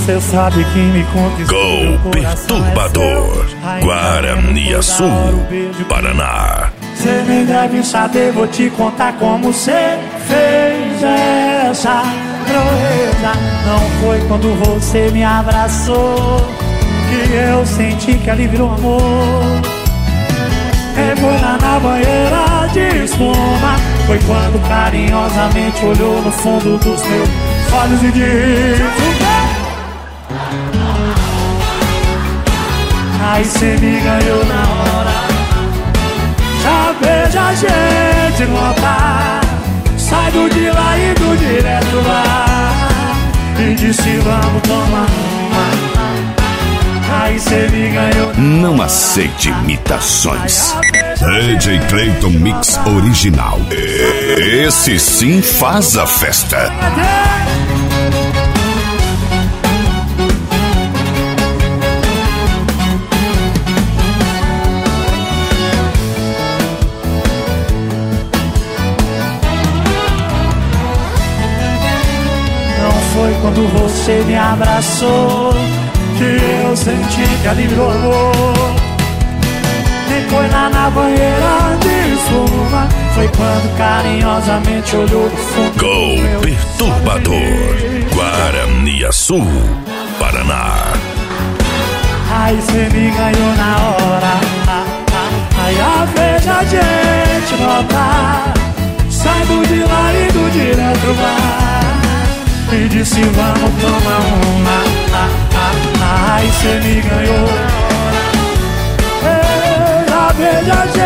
Cê sabe que me conquistou. Gol Perturbador, Guaraniaçu, Paraná. Cê nem deve saber, vou te contar como cê fez essa proeza. Não foi quando você me abraçou que eu senti que ali virou amor. Foi lá na banheira de espuma. Foi quando carinhosamente olhou no fundo dos meus olhos e disse: aí cê me ganhou na hora. Já vejo a gente no altar. Sai do de lá e do direto lá. E disse vamos tomar uma. Aí cê me ganhou. Não aceite imitações. DJ Clayton Mix Original. Esse sim faz a festa. Foi quando você me abraçou que eu senti que ali virou amor. Nem foi lá na banheira de espuma. Foi quando carinhosamente olhou no fundo. Gol Perturbador, Guaraniaçu, Paraná. Aí cê me ganhou na hora. Aí a vez a gente notar. Saindo de lá e do direto lá. E disse vamos tomar uma. Aí cê me ganhou. A vez a gente